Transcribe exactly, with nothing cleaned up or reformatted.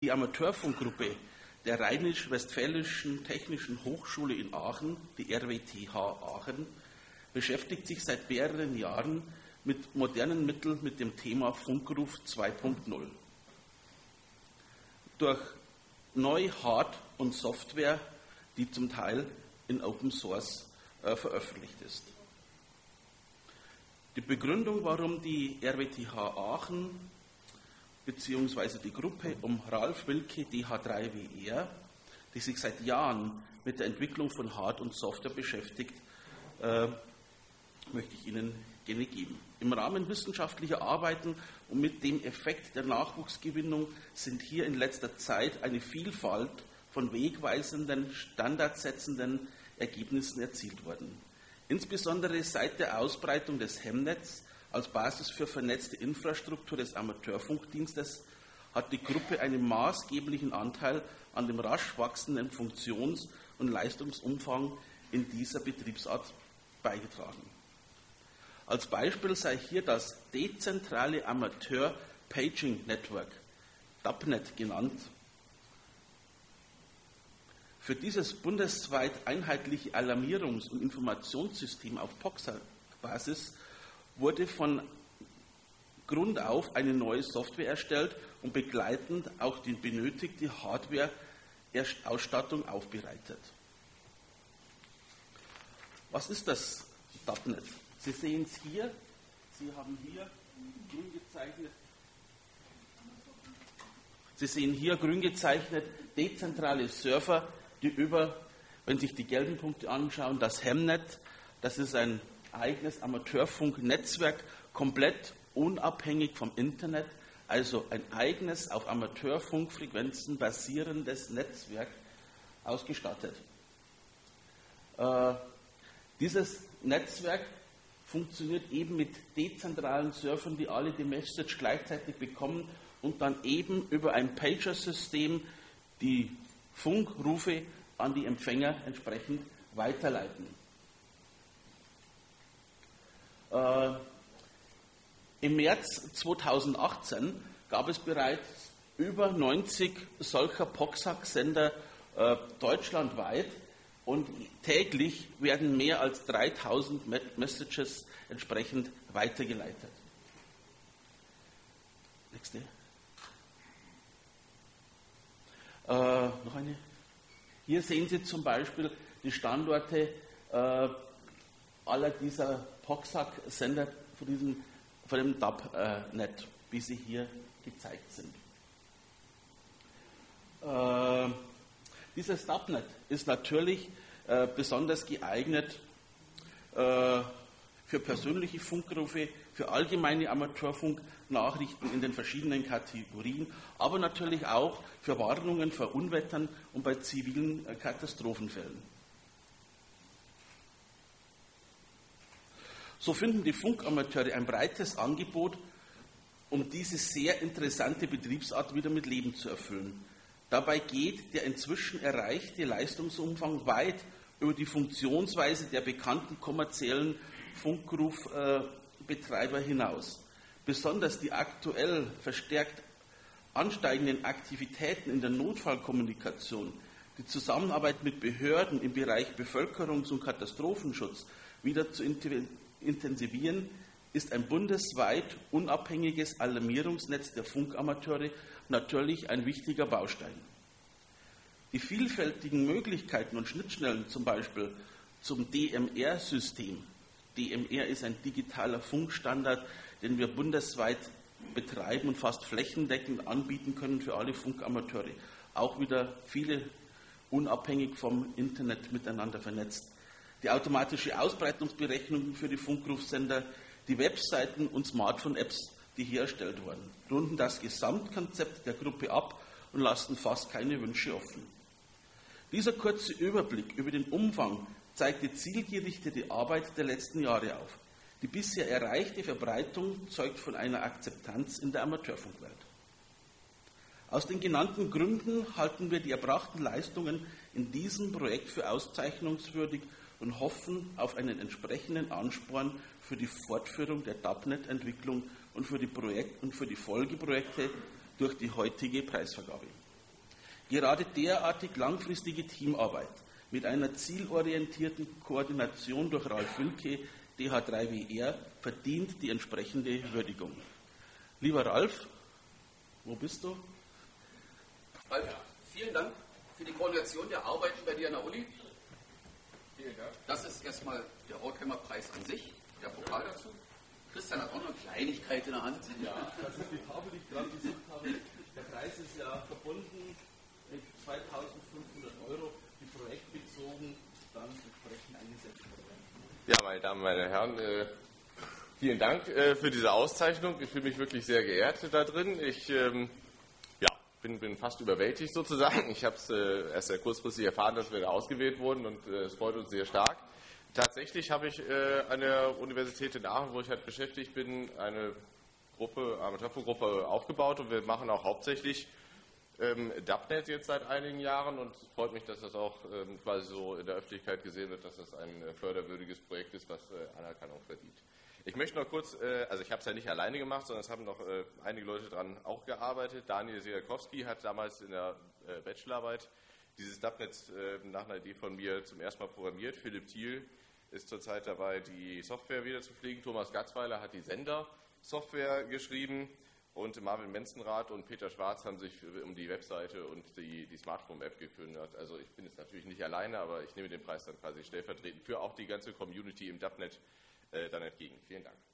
Die Amateurfunkgruppe der Rheinisch-Westfälischen Technischen Hochschule in Aachen, die R W T H Aachen, beschäftigt sich seit mehreren Jahren mit modernen Mitteln mit dem Thema Funkruf zwei Punkt null. Durch neue Hard- und Software, die zum Teil in Open Source äh, veröffentlicht ist. Die Begründung, warum die R W T H Aachen beziehungsweise die Gruppe um Ralf Wilke D H drei W R, die sich seit Jahren mit der Entwicklung von Hard- und Software beschäftigt, äh, möchte ich Ihnen gerne geben. Im Rahmen wissenschaftlicher Arbeiten und mit dem Effekt der Nachwuchsgewinnung sind hier in letzter Zeit eine Vielfalt von wegweisenden, standardsetzenden Ergebnissen erzielt worden. Insbesondere seit der Ausbreitung des Hemnets als Basis für vernetzte Infrastruktur des Amateurfunkdienstes hat die Gruppe einen maßgeblichen Anteil an dem rasch wachsenden Funktions- und Leistungsumfang in dieser Betriebsart beigetragen. Als Beispiel sei hier das dezentrale Amateur-Paging-Network, DAPNet genannt. Für dieses bundesweit einheitliche Alarmierungs- und Informationssystem auf P O X A-Basis wurde von Grund auf eine neue Software erstellt und begleitend auch die benötigte Hardware-Ausstattung aufbereitet. Was ist das DAPNet? Sie sehen es hier, Sie haben hier grün gezeichnet, Sie sehen hier grün gezeichnet dezentrale Server, die über, wenn Sie sich die gelben Punkte anschauen, das Hemnet, das ist ein eigenes Amateurfunknetzwerk, komplett unabhängig vom Internet, also ein eigenes auf Amateurfunkfrequenzen basierendes Netzwerk ausgestattet. Äh, dieses Netzwerk funktioniert eben mit dezentralen Servern, die alle die Message gleichzeitig bekommen und dann eben über ein Pager-System die Funkrufe an die Empfänger entsprechend weiterleiten. Äh, Im März zweitausendachtzehn gab es bereits über neunzig solcher P O X A C-Sender äh, deutschlandweit und täglich werden mehr als dreitausend Messages entsprechend weitergeleitet. Nächste. Äh, noch eine. Hier sehen Sie zum Beispiel die Standorte äh, aller dieser P O X A C-Sender von, diesem, von dem DAPNet, wie sie hier gezeigt sind. Äh, dieses DAPNet ist natürlich äh, besonders geeignet äh, für persönliche Funkrufe, für allgemeine Amateurfunknachrichten in den verschiedenen Kategorien, aber natürlich auch für Warnungen vor Unwettern und bei zivilen äh, Katastrophenfällen. So finden die Funkamateure ein breites Angebot, um diese sehr interessante Betriebsart wieder mit Leben zu erfüllen. Dabei geht der inzwischen erreichte Leistungsumfang weit über die Funktionsweise der bekannten kommerziellen Funkrufbetreiber äh, hinaus. Besonders die aktuell verstärkt ansteigenden Aktivitäten in der Notfallkommunikation, die Zusammenarbeit mit Behörden im Bereich Bevölkerungs- und Katastrophenschutz wieder zu intensivieren, ist ein bundesweit unabhängiges Alarmierungsnetz der Funkamateure natürlich ein wichtiger Baustein. Die vielfältigen Möglichkeiten und Schnittstellen zum Beispiel zum D M R-System. D M R ist ein digitaler Funkstandard, den wir bundesweit betreiben und fast flächendeckend anbieten können für alle Funkamateure. Auch wieder viele unabhängig vom Internet miteinander vernetzt. Die automatische Ausbreitungsberechnung für die Funkrufsender, die Webseiten und Smartphone-Apps, die hier erstellt wurden, runden das Gesamtkonzept der Gruppe ab und lassen fast keine Wünsche offen. Dieser kurze Überblick über den Umfang zeigt die zielgerichtete Arbeit der letzten Jahre auf. Die bisher erreichte Verbreitung zeugt von einer Akzeptanz in der Amateurfunkwelt. Aus den genannten Gründen halten wir die erbrachten Leistungen in diesem Projekt für auszeichnungswürdig und hoffen auf einen entsprechenden Ansporn für die Fortführung der DAPNet-Entwicklung und für die Projekt- und für die Folgeprojekte durch die heutige Preisvergabe. Gerade derartig langfristige Teamarbeit mit einer zielorientierten Koordination durch Ralf Wilke, D H drei W R, verdient die entsprechende Würdigung. Lieber Ralf, wo bist du? Ralf, vielen Dank für die Koordination der Arbeiten bei dir an der Uni. Vielen Dank. Das ist erstmal der Horkheimer-Preis an sich, der Pokal dazu. Christian hat auch noch eine Kleinigkeit in der Hand. Ja, das ist die Tafel, die ich gerade gesehen habe. Der Preis ist ja verbunden mit zweitausendfünfhundert Euro, die projektbezogen dann entsprechend eingesetzt werden. Ja, meine Damen, meine Herren, äh, vielen Dank äh, für diese Auszeichnung. Ich fühle mich wirklich sehr geehrt da drin. Ich ähm, ja, bin, bin fast überwältigt sozusagen. Ich habe es äh, erst sehr kurzfristig erfahren, dass wir da ausgewählt wurden und äh, es freut uns sehr stark. Tatsächlich habe ich äh, an der Universität in Aachen, wo ich halt beschäftigt bin, eine Gruppe, Amateurgruppe aufgebaut und wir machen auch hauptsächlich ähm, D A P Net jetzt seit einigen Jahren und es freut mich, dass das auch ähm, quasi so in der Öffentlichkeit gesehen wird, dass das ein äh, förderwürdiges Projekt ist, was äh, Anerkennung verdient. Ich möchte noch kurz, äh, also ich habe es ja nicht alleine gemacht, sondern es haben noch äh, einige Leute daran auch gearbeitet. Daniel Sijakowski hat damals in der äh, Bachelorarbeit dieses D A P Net äh, nach einer Idee von mir zum ersten Mal programmiert. Philipp Thiel ist zurzeit dabei, die Software wieder zu pflegen. Thomas Gatzweiler hat die Sender-Software geschrieben und Marvin Menzenrath und Peter Schwarz haben sich um die Webseite und die, die Smartphone-App gekümmert. Also ich bin jetzt natürlich nicht alleine, aber ich nehme den Preis dann quasi stellvertretend für auch die ganze Community im D A P Net äh, dann entgegen. Vielen Dank.